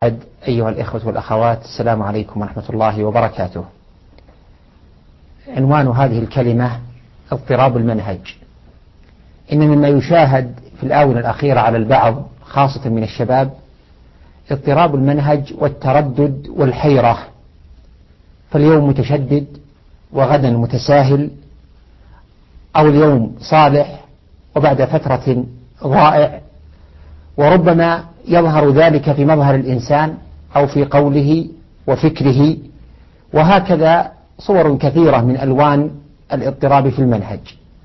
أيها الإخوة والأخوات، السلام عليكم ورحمة الله وبركاته. عنوان هذه الكلمة اضطراب المنهج. إن مما يشاهد في الآونة الأخيرة على البعض خاصة من الشباب اضطراب المنهج والتردد والحيرة، فاليوم متشدد وغدا متساهل، أو اليوم صالح وبعد فترة ضائع، وربما يظهر ذلك في مظهر الإنسان أو في قوله وفكره، وهكذا صور كثيرة من ألوان الاضطراب في المنهج.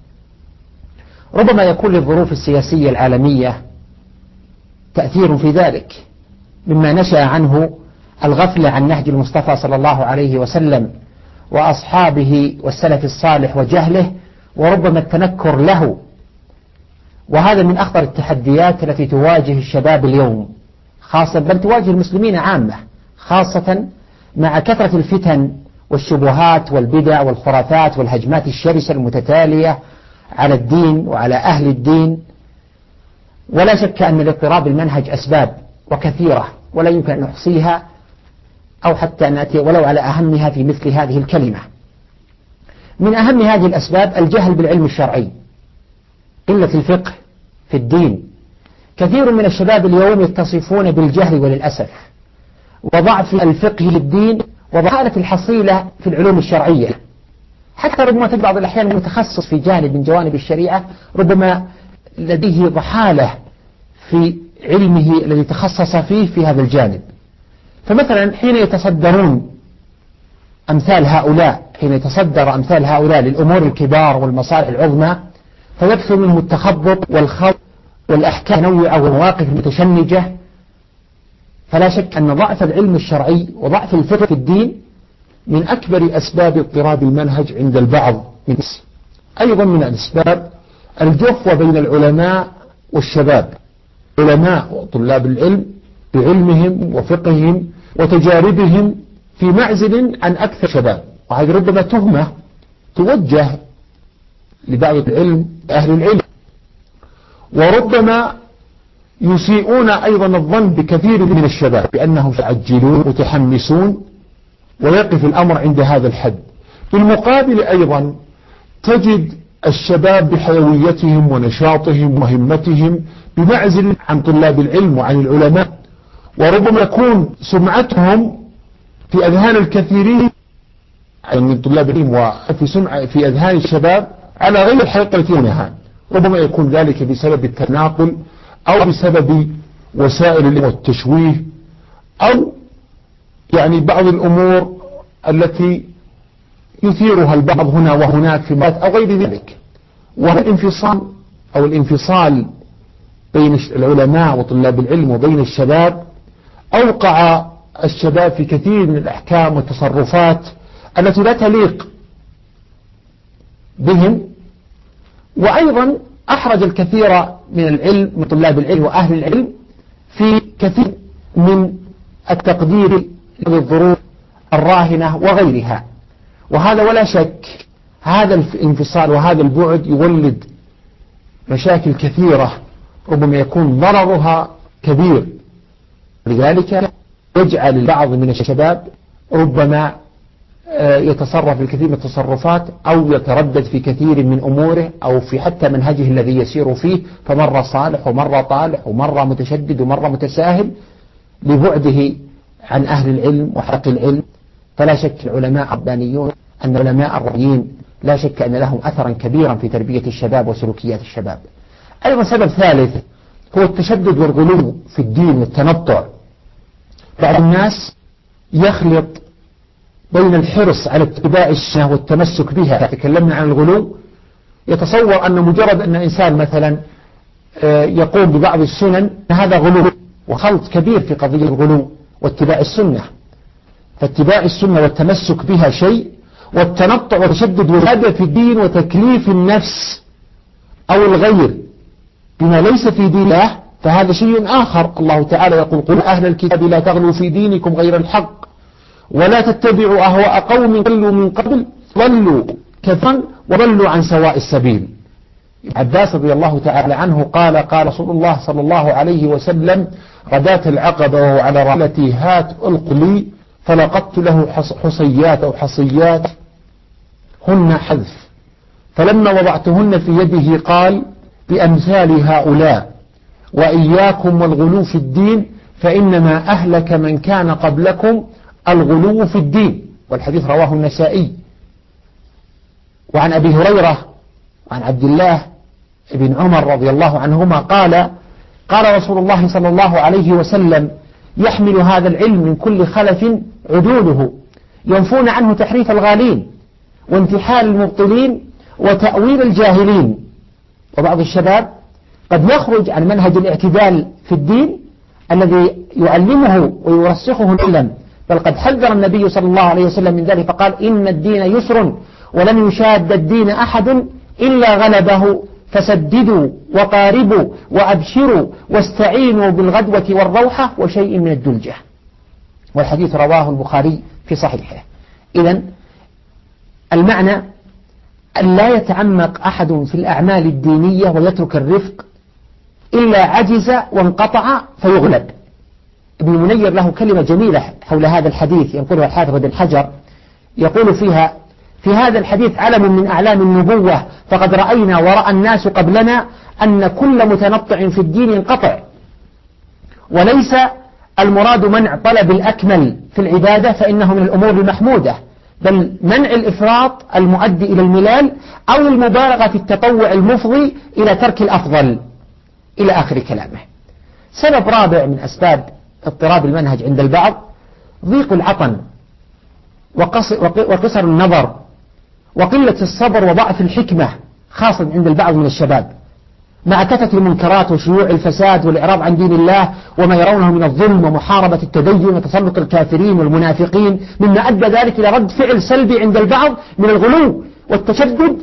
ربما يكون للظروف السياسية العالمية تأثير في ذلك، مما نشأ عنه الغفلة عن نهج المصطفى صلى الله عليه وسلم وأصحابه والسلف الصالح وجهله، وربما التنكر له. وهذا من أخطر التحديات التي تواجه الشباب اليوم خاصة، بل تواجه المسلمين عامة، خاصة مع كثرة الفتن والشبهات والبدع والخرافات والهجمات الشرسة المتتالية على الدين وعلى أهل الدين. ولا شك أن الاضطراب المنهج أسباب وكثيرة، ولا يمكن أن نحصيها أو حتى نأتي ولو على أهمها في مثل هذه الكلمة. من أهم هذه الأسباب الجهل بالعلم الشرعي، قلة الفقه في الدين. كثير من الشباب اليوم يتصفون بالجهل وللأسف، وضعف الفقه للدين، وضعف الحصيلة في العلوم الشرعية. حتى ربما تجد بعض الأحيان متخصص في جانب من جوانب الشريعة ربما لديه ضحالة في علمه الذي تخصص فيه في هذا الجانب. فمثلا حين يتصدر أمثال هؤلاء للأمور الكبار والمصالح العظمى، فيكثر منهم التخبط والخوض والأحكام المتنوعة والمواقف المتشنجة. فلا شك أن ضعف العلم الشرعي وضعف الفقه في الدين من أكبر أسباب اضطراب المنهج عند البعض من الناس. أيضا من الأسباب الجفوة بين العلماء والشباب، علماء وطلاب العلم بعلمهم وفقههم وتجاربهم في معزل عن أكثر شباب، وهذه ربما تهمة توجه لبعض العلم أهل العلم، وربما يسيئون أيضا الظن بكثير من الشباب بأنهم يعجلون متحمسون، ويقف الأمر عند هذا الحد. بالمقابل أيضا تجد الشباب بحيويتهم ونشاطهم وهمتهم بمعزل عن طلاب العلم وعن العلماء، وربما يكون سمعتهم في أذهان الكثيرين من طلاب العلم وفي أذهان الشباب على غير الحقيقة التي يكونها. ربما يكون ذلك بسبب التناقل أو بسبب وسائل التشويه أو يعني بعض الأمور التي يثيرها البعض هنا وهناك في مرات أو غير ذلك. والانفصال بين العلماء وطلاب العلم وبين الشباب أوقع الشباب في كثير من الأحكام والتصرفات التي لا تليق بهم، وأيضا أحرج الكثير من طلاب العلم وأهل العلم في كثير من التقدير للظروف الراهنة وغيرها. وهذا ولا شك هذا الانفصال وهذا البعد يولد مشاكل كثيرة ربما يكون ضررها كبير، لذلك يجعل البعض من الشباب ربما يتصرف في الكثير من التصرفات أو يتردد في كثير من أموره أو في حتى منهجه الذي يسير فيه، فمرة صالح ومرة طالح ومرة متشدد ومرة متساهل لبعده عن أهل العلم وحق العلم. فلا شك العلماء الربانيون أن العلماء الربانيين لا شك أن لهم أثرا كبيرا في تربية الشباب وسلوكيات الشباب. أيضا سبب ثالث هو التشدد والغلو في الدين والتنطع. بعض الناس يخلط بين الحرص على اتباع السنة والتمسك بها. تكلمنا عن الغلو، يتصور أن مجرد أن إنسان مثلا يقوم ببعض السنن هذا غلو، وخلط كبير في قضية الغلو واتباع السنة. فاتباع السنة والتمسك بها شيء، والتنطع والتشدد والغدة في الدين وتكليف النفس أو الغير بما ليس في دين الله فهذا شيء آخر. الله تعالى يقول: قل أهل الكتاب لا تغلوا في دينكم غير الحق ولا تتبعوا أهواء قوم ضلوا من قبل ضلوا كثرا وضلوا عن سواء السبيل. عباس رضي الله تعالى عنه قال رسول الله صلى الله عليه وسلم: غداة العقبة وهو على راحلتي هات ألق لي، فلقدت له حصيات أو حصيات هن حذف، فلما وضعتهن في يده قال: بأمثال هؤلاء وإياكم والغلو في الدين، فإنما أهلك من كان قبلكم الغلو في الدين. والحديث رواه النسائي. وعن أبي هريرة وعن عبد الله بن عمر رضي الله عنهما قال رسول الله صلى الله عليه وسلم: يحمل هذا العلم من كل خلف عدوله، ينفون عنه تحريف الغالين وانتحال المبطلين وتأويل الجاهلين. وبعض الشباب قد يخرج عن منهج الاعتدال في الدين الذي يعلمه ويرسخه العلم، بل قد حذر النبي صلى الله عليه وسلم من ذلك فقال: إن الدين يسر ولن يشاد الدين أحد إلا غلبه، فسددوا وقاربوا وأبشروا واستعينوا بالغدوة والروحة وشيء من الدلجة. والحديث رواه البخاري في صحيحه. إذن المعنى أن لا يتعمق أحد في الأعمال الدينية ويترك الرفق إلا عجز وانقطع فيغلب. ابن منير له كلمة جميلة حول هذا الحديث ينقلها الحافظ بن حجر، يقول فيها: في هذا الحديث علم من أعلام النبوة، فقد رأينا ورأى الناس قبلنا أن كل متنطع في الدين انقطع، وليس المراد منع طلب الأكمل في العبادة فإنه من الأمور المحمودة، بل منع الإفراط المؤدي إلى الملال أو المبالغة في التطوع المفضي إلى ترك الأفضل، إلى آخر كلامه. سبب رابع من أسباب اضطراب المنهج عند البعض: ضيق العطن وقصر النظر وقلة الصبر وضعف الحكمة، خاصة عند البعض من الشباب، مع كثرة المنكرات وشيوع الفساد والإعراض عن دين الله وما يرونه من الظلم ومحاربة التدين وتسلط الكافرين والمنافقين، مما أدى ذلك إلى رد فعل سلبي عند البعض من الغلو والتشدد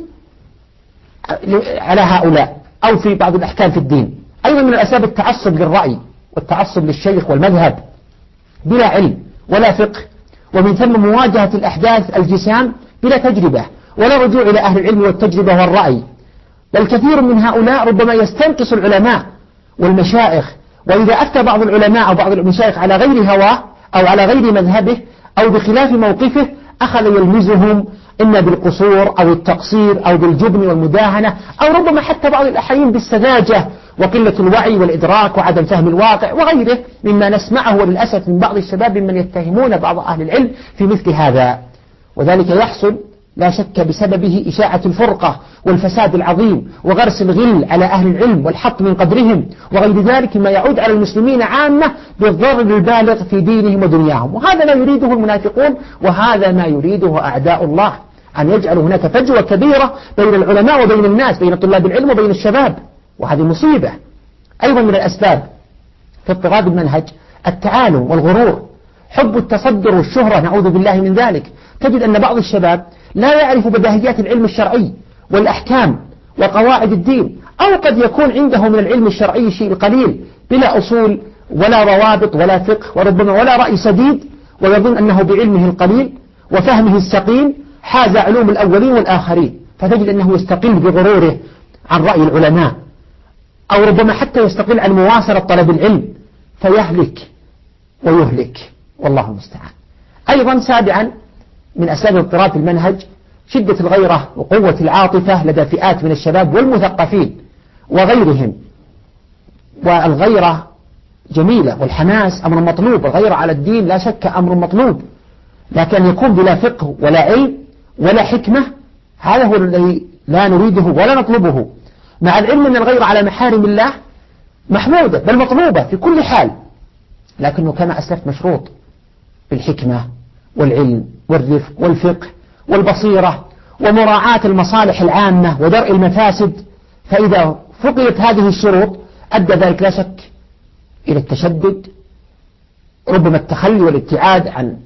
على هؤلاء أو في بعض الأحكام في الدين. أيضا من الأسباب التعصب للرأي والتعصب للشيخ والمذهب بلا علم ولا فقه، ومن ثم مواجهة الأحداث الجسام بلا تجربة ولا رجوع إلى أهل العلم والتجربة والرأي. والكثير من هؤلاء ربما يستنقص العلماء والمشايخ، وإذا أفتى بعض العلماء أو بعض المشايخ على غير هواه أو على غير مذهبه أو بخلاف موقفه أخذ يلمزهم إما بالقصور أو التقصير أو بالجبن والمداهنة، أو ربما حتى بعض الأحيان بالسذاجة وقلة الوعي والإدراك وعدم فهم الواقع وغيره مما نسمعه وللأسف من بعض الشباب ممن يتهمون بعض أهل العلم في مثل هذا. وذلك يحصل لا شك بسببه إشاعة الفرقة والفساد العظيم وغرس الغل على أهل العلم والحط من قدرهم وغير ذلك، ما يعود على المسلمين عامة بالضرر البالغ في دينهم ودنياهم. وهذا ما يريده المنافقون، وهذا ما يريده أعداء الله، أن يجعلوا هناك فجوة كبيرة بين العلماء وبين الناس، بين طلاب العلم وبين الشباب، وهذه مصيبة. أيضا من الأسباب في اضطراب المنهج التعالم والغرور، حب التصدر والشهرة، نعوذ بالله من ذلك. تجد أن بعض الشباب لا يعرف بداهيات العلم الشرعي والأحكام وقواعد الدين، أو قد يكون عنده من العلم الشرعي شيء قليل بلا أصول ولا روابط ولا فقه وربما ولا رأي سديد، ويظن أنه بعلمه القليل وفهمه السقيم حاز علوم الأولين والآخرين، فتجد أنه يستقل بغروره عن رأي العلماء، أو ربما حتى يستقل عن مواصلة طلب العلم فيهلك ويهلك، والله المستعان. أيضا سابعا من أسباب اضطراب المنهج شدة الغيرة وقوة العاطفة لدى فئات من الشباب والمثقفين وغيرهم. والغيرة جميلة والحماس أمر مطلوب، الغيرة على الدين لا شك أمر مطلوب، لكن يكون بلا فقه ولا علم ولا حكمة، هذا هو الذي لا نريده ولا نطلبه، مع العلم أن الغيرة على محارم الله محمودة بل مطلوبة في كل حال، لكنه كما أسلفت مشروط بالحكمة والعلم والرفق والفقه والبصيرة ومراعاة المصالح العامة ودرء المفاسد. فإذا فقدت هذه الشروط أدى ذلك لا شك إلى التشدد، ربما التخلي والابتعاد عن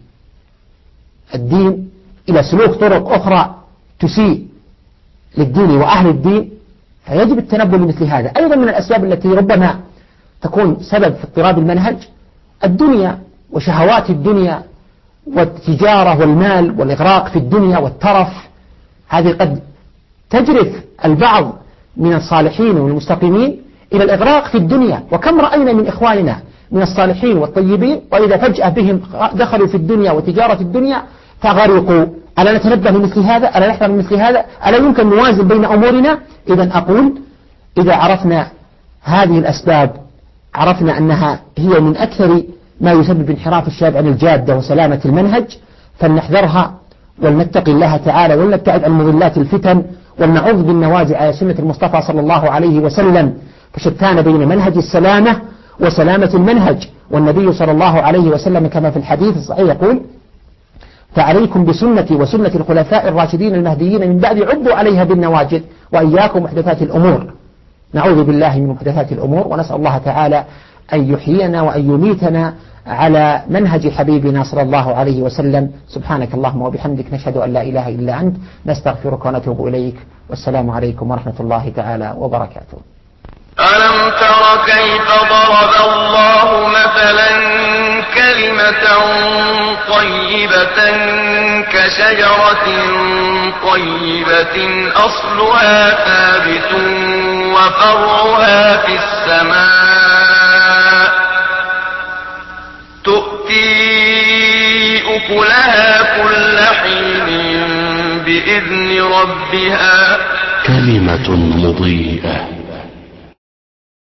الدين إلى سلوك طرق أخرى تسيء للدين وأهل الدين، فيجب التنبه لمثل هذا. أيضا من الأسباب التي ربما تكون سبب في اضطراب المنهج الدنيا وشهوات الدنيا والتجارة والمال والإغراق في الدنيا والترف، هذه قد تجرف البعض من الصالحين والمستقيمين إلى الإغراق في الدنيا. وكم رأينا من إخواننا من الصالحين والطيبين وإذا فجأة بهم دخلوا في الدنيا وتجارة الدنيا فغرقوا. ألا نتنبه لمثل هذا؟ ألا نحذر من مثل هذا؟ ألا يمكن نوازن بين أمورنا؟ إذا أقول إذا عرفنا هذه الأسباب عرفنا أنها هي من أكثر ما يسبب انحراف الشباب عن الجادة وسلامة المنهج، فلنحذرها ولنتقي الله تعالى ولنبتعد عن مضلات الفتن ولنعوذ بالنواجع على سنة المصطفى صلى الله عليه وسلم. فشتان بين منهج السلامة وسلامة المنهج. والنبي صلى الله عليه وسلم كما في الحديث الصحيح يقول: فعليكم بسنتي وسنة الخلفاء الراشدين المهديين من بعد عضوا عليها بالنواجذ وإياكم محدثات الأمور. نعوذ بالله من محدثات الأمور، ونسأل الله تعالى أن يحيينا وأن يميتنا على منهج حبيبنا صلى الله عليه وسلم. سبحانك اللهم وبحمدك، نشهد أن لا إله إلا أنت، نستغفرك ونتوب إليك، والسلام عليكم ورحمة الله تعالى وبركاته. ألم تر كيف ضرب الله مثلا كلمة طيبة كشجرة طيبة أصلها ثابت وفرعها في السماء تؤتي أكلها كل حين بإذن ربها. كلمة مضيئة